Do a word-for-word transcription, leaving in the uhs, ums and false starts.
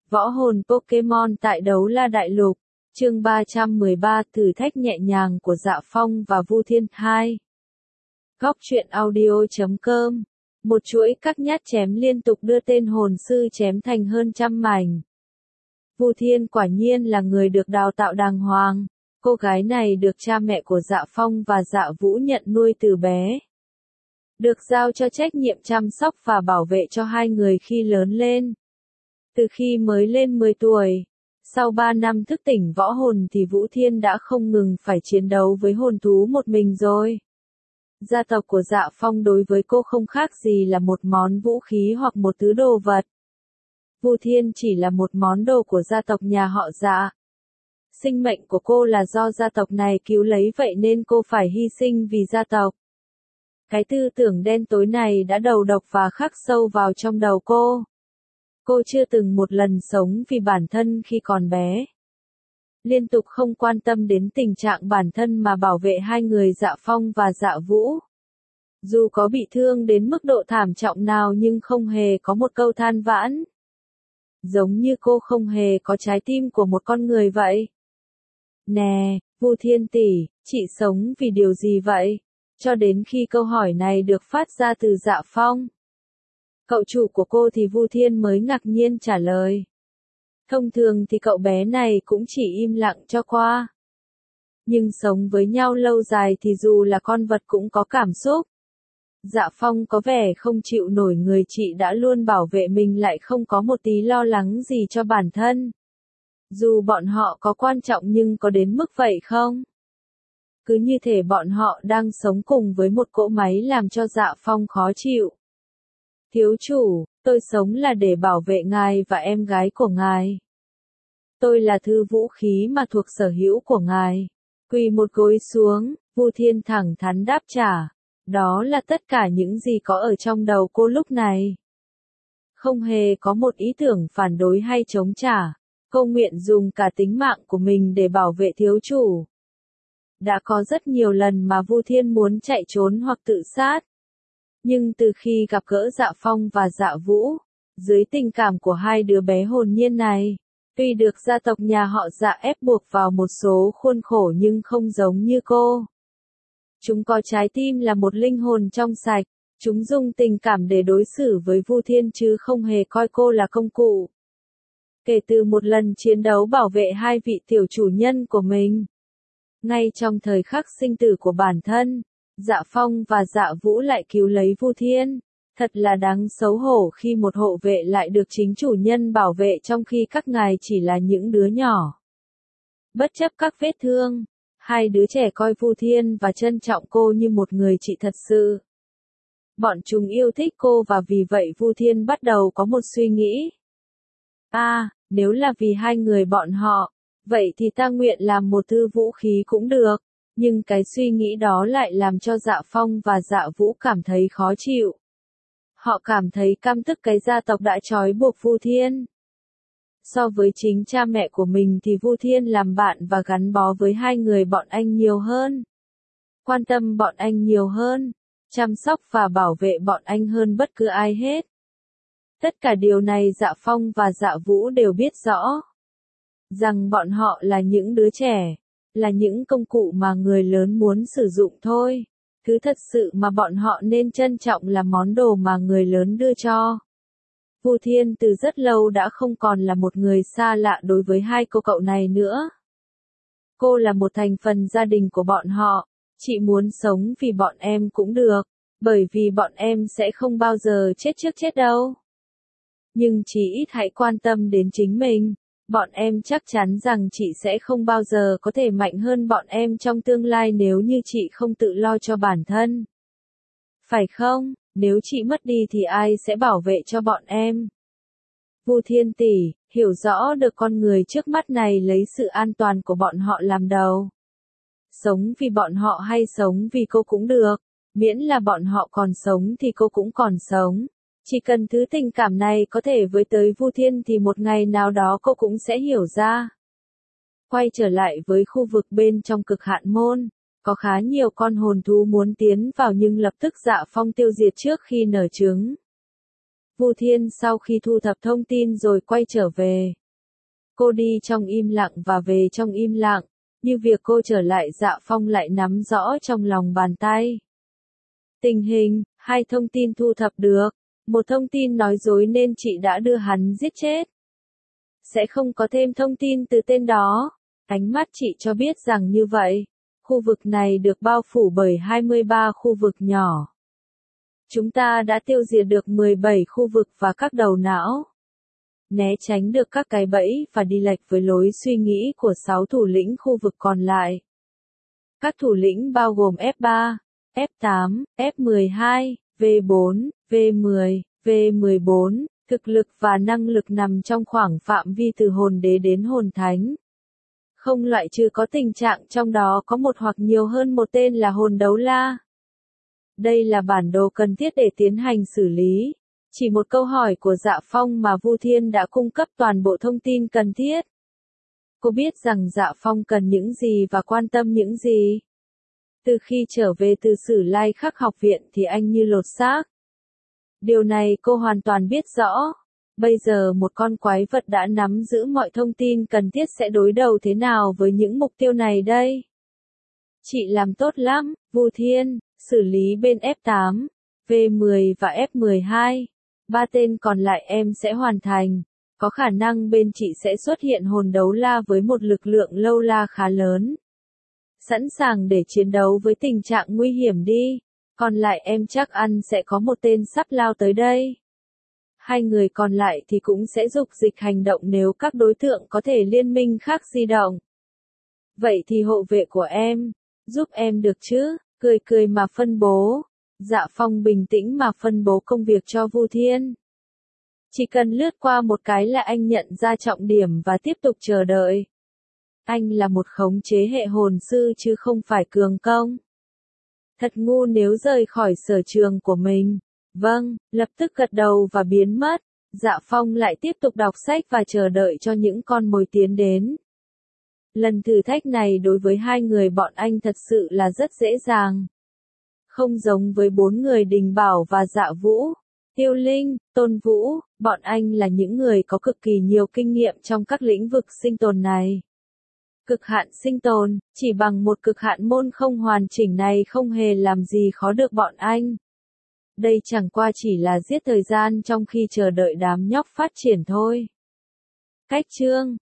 Võ hồn Pokemon tại Đấu La Đại Lục, chương ba trăm mười ba, thử thách nhẹ nhàng của Dạ Phong và Vu Thiên hai. Góc truyện audio chấm com. Một chuỗi các nhát chém liên tục đưa tên hồn sư chém thành hơn trăm mảnh. Vu Thiên quả nhiên là người được đào tạo đàng hoàng. Cô gái này được cha mẹ của Dạ Phong và Dạ Vũ nhận nuôi từ bé. Được giao cho trách nhiệm chăm sóc và bảo vệ cho hai người khi lớn lên. Từ khi mới lên mười tuổi, sau ba năm thức tỉnh võ hồn thì Vũ Thiên đã không ngừng phải chiến đấu với hồn thú một mình rồi. Gia tộc của Dạ Phong đối với cô không khác gì là một món vũ khí hoặc một thứ đồ vật. Vu Thiên chỉ là một món đồ của gia tộc nhà họ Dạ. Sinh mệnh của cô là do gia tộc này cứu lấy, vậy nên cô phải hy sinh vì gia tộc. Cái tư tưởng đen tối này đã đầu độc và khắc sâu vào trong đầu cô. Cô chưa từng một lần sống vì bản thân khi còn bé. Liên tục không quan tâm đến tình trạng bản thân mà bảo vệ hai người Dạ Phong và Dạ Vũ. Dù có bị thương đến mức độ thảm trọng nào nhưng không hề có một câu than vãn. Giống như cô không hề có trái tim của một con người vậy. Nè, Vu Thiên tỷ, chị sống vì điều gì vậy? Cho đến khi câu hỏi này được phát ra từ Dạ Phong. Cậu chủ của cô thì Vu Thiên mới ngạc nhiên trả lời. Thông thường thì cậu bé này cũng chỉ im lặng cho qua. Nhưng sống với nhau lâu dài thì dù là con vật cũng có cảm xúc. Dạ Phong có vẻ không chịu nổi người chị đã luôn bảo vệ mình lại không có một tí lo lắng gì cho bản thân. Dù bọn họ có quan trọng nhưng có đến mức vậy không? Cứ như thể bọn họ đang sống cùng với một cỗ máy làm cho Dạ Phong khó chịu. Thiếu chủ, tôi sống là để bảo vệ ngài và em gái của ngài. Tôi là thứ vũ khí mà thuộc sở hữu của ngài. Quỳ một gối xuống, Vu Thiên thẳng thắn đáp trả. Đó là tất cả những gì có ở trong đầu cô lúc này. Không hề có một ý tưởng phản đối hay chống trả. Cô nguyện dùng cả tính mạng của mình để bảo vệ thiếu chủ. Đã có rất nhiều lần mà Vu Thiên muốn chạy trốn hoặc tự sát. Nhưng từ khi gặp gỡ Dạ Phong và Dạ Vũ, dưới tình cảm của hai đứa bé hồn nhiên này, tuy được gia tộc nhà họ Dạ ép buộc vào một số khuôn khổ nhưng không giống như cô. Chúng có trái tim là một linh hồn trong sạch, chúng dùng tình cảm để đối xử với Vu Thiên chứ không hề coi cô là công cụ. Kể từ một lần chiến đấu bảo vệ hai vị tiểu chủ nhân của mình, ngay trong thời khắc sinh tử của bản thân, Dạ Phong và Dạ Vũ lại cứu lấy Vu Thiên. Thật là đáng xấu hổ khi một hộ vệ lại được chính chủ nhân bảo vệ trong khi các ngài chỉ là những đứa nhỏ. Bất chấp các vết thương, hai đứa trẻ coi Vu Thiên và trân trọng cô như một người chị thật sự. Bọn chúng yêu thích cô và vì vậy Vu Thiên bắt đầu có một suy nghĩ. À, nếu là vì hai người bọn họ, vậy thì ta nguyện làm một thứ vũ khí cũng được. Nhưng cái suy nghĩ đó lại làm cho Dạ Phong và Dạ Vũ cảm thấy khó chịu. Họ cảm thấy căm tức cái gia tộc đã trói buộc Vu Thiên. So với chính cha mẹ của mình thì Vu Thiên làm bạn và gắn bó với hai người bọn anh nhiều hơn. Quan tâm bọn anh nhiều hơn. Chăm sóc và bảo vệ bọn anh hơn bất cứ ai hết. Tất cả điều này Dạ Phong và Dạ Vũ đều biết rõ. Rằng bọn họ là những đứa trẻ. Là những công cụ mà người lớn muốn sử dụng thôi. Thứ thật sự mà bọn họ nên trân trọng là món đồ mà người lớn đưa cho. Vu Thiên từ rất lâu đã không còn là một người xa lạ đối với hai cô cậu này nữa. Cô là một thành phần gia đình của bọn họ. Chị muốn sống vì bọn em cũng được. Bởi vì bọn em sẽ không bao giờ chết trước chết đâu. Nhưng chỉ ít hãy quan tâm đến chính mình. Bọn em chắc chắn rằng chị sẽ không bao giờ có thể mạnh hơn bọn em trong tương lai nếu như chị không tự lo cho bản thân. Phải không? Nếu chị mất đi thì ai sẽ bảo vệ cho bọn em? Vu Thiên tỷ, hiểu rõ được con người trước mắt này lấy sự an toàn của bọn họ làm đầu. Sống vì bọn họ hay sống vì cô cũng được. Miễn là bọn họ còn sống thì cô cũng còn sống. Chỉ cần thứ tình cảm này có thể với tới Vu Thiên thì một ngày nào đó cô cũng sẽ hiểu ra. Quay trở lại với khu vực bên trong cực hạn môn, có khá nhiều con hồn thú muốn tiến vào nhưng lập tức Dạ Phong tiêu diệt trước khi nở trứng. Vu Thiên sau khi thu thập thông tin rồi quay trở về. Cô đi trong im lặng và về trong im lặng, như việc cô trở lại Dạ Phong lại nắm rõ trong lòng bàn tay. Tình hình, hai thông tin thu thập được, một thông tin nói dối nên chị đã đưa hắn giết chết. Sẽ không có thêm thông tin từ tên đó, ánh mắt chị cho biết rằng như vậy, khu vực này được bao phủ bởi hai mươi ba khu vực nhỏ. Chúng ta đã tiêu diệt được mười bảy khu vực và các đầu não. Né tránh được các cái bẫy và đi lệch với lối suy nghĩ của sáu thủ lĩnh khu vực còn lại. Các thủ lĩnh bao gồm F ba, F tám, F mười hai, V bốn, V mười, V mười bốn, thực lực và năng lực nằm trong khoảng phạm vi từ hồn đế đến hồn thánh. Không loại trừ có tình trạng trong đó có một hoặc nhiều hơn một tên là hồn đấu la. Đây là bản đồ cần thiết để tiến hành xử lý. Chỉ một câu hỏi của Dạ Phong mà Vu Thiên đã cung cấp toàn bộ thông tin cần thiết. Cô biết rằng Dạ Phong cần những gì và quan tâm những gì. Từ khi trở về từ Sử Lai Khắc học viện thì anh như lột xác. Điều này cô hoàn toàn biết rõ. Bây giờ một con quái vật đã nắm giữ mọi thông tin cần thiết sẽ đối đầu thế nào với những mục tiêu này đây? Chị làm tốt lắm, Vu Thiên, xử lý bên F tám, V mười và F mười hai. Ba tên còn lại em sẽ hoàn thành. Có khả năng bên chị sẽ xuất hiện hồn đấu la với một lực lượng lâu la khá lớn. Sẵn sàng để chiến đấu với tình trạng nguy hiểm đi. Còn lại em chắc ăn sẽ có một tên sắp lao tới đây. Hai người còn lại thì cũng sẽ dục dịch hành động nếu các đối tượng có thể liên minh khác di động. Vậy thì hộ vệ của em, giúp em được chứ, cười cười mà phân bố. Dạ Phong bình tĩnh mà phân bố công việc cho Vu Thiên. Chỉ cần lướt qua một cái là anh nhận ra trọng điểm và tiếp tục chờ đợi. Anh là một khống chế hệ hồn sư chứ không phải cường công. Thật ngu nếu rời khỏi sở trường của mình. Vâng, lập tức gật đầu và biến mất. Dạ Phong lại tiếp tục đọc sách và chờ đợi cho những con mồi tiến đến. Lần thử thách này đối với hai người bọn anh thật sự là rất dễ dàng. Không giống với bốn người Đình Bảo và Dạ Vũ, Tiêu Linh, Tôn Vũ, bọn anh là những người có cực kỳ nhiều kinh nghiệm trong các lĩnh vực sinh tồn này. Cực hạn sinh tồn, chỉ bằng một cực hạn môn không hoàn chỉnh này không hề làm gì khó được bọn anh. Đây chẳng qua chỉ là giết thời gian trong khi chờ đợi đám nhóc phát triển thôi. Cách chương